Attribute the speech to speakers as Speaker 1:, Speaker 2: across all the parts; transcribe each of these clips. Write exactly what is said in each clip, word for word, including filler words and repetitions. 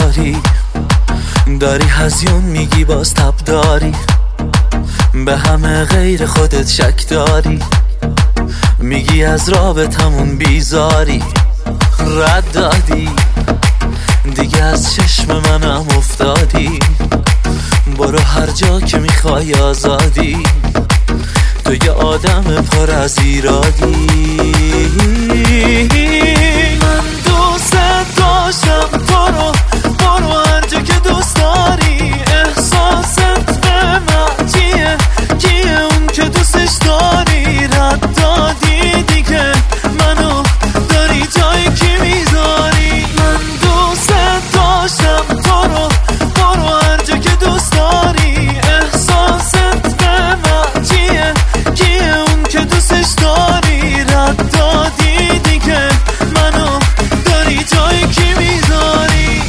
Speaker 1: داری، داری هزیون میگی باز تب داری، به همه غیر خودت شک داری، میگی از رابطمون بیزاری، رد دادی دیگه از چشم منم افتادی، برو هر جا که میخوای آزادی، تو یه آدم پر از ایرادی. من دوست داشتم تو رو، برو هر جا که دوست داری، احساست به من چیه، کیه اون که دوستش داری، رد دادی دیگه منو داری جایی که میذاری. من دوست داشتم تو رو، برو هر جا که دوست داری، احساست به من چیه، کیه اون که دوستش داری، رد دادی دیگه منو داری جایی که میذاری.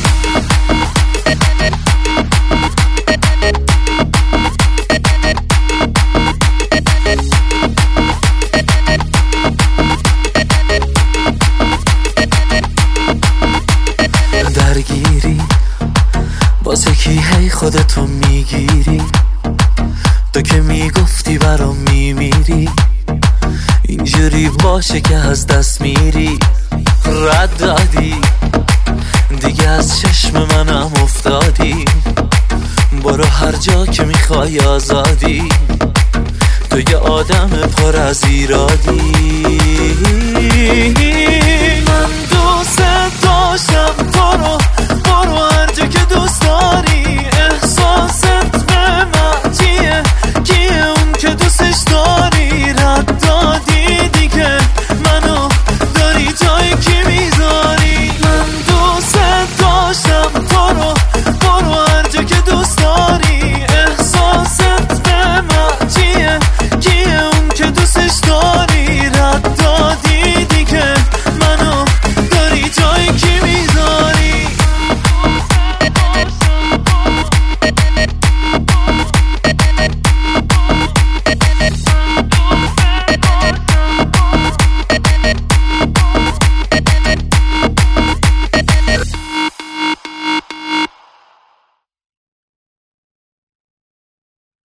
Speaker 1: درگیری واسه کی هی خودتو میگیری، تو که میگفتی برام میمیری، اینجوری باشه که از دست میری، رد دادی دیگه از چشم منم افتادی، برو هر جا که میخوای آزادی، تو یه آدم پر از ایرادی.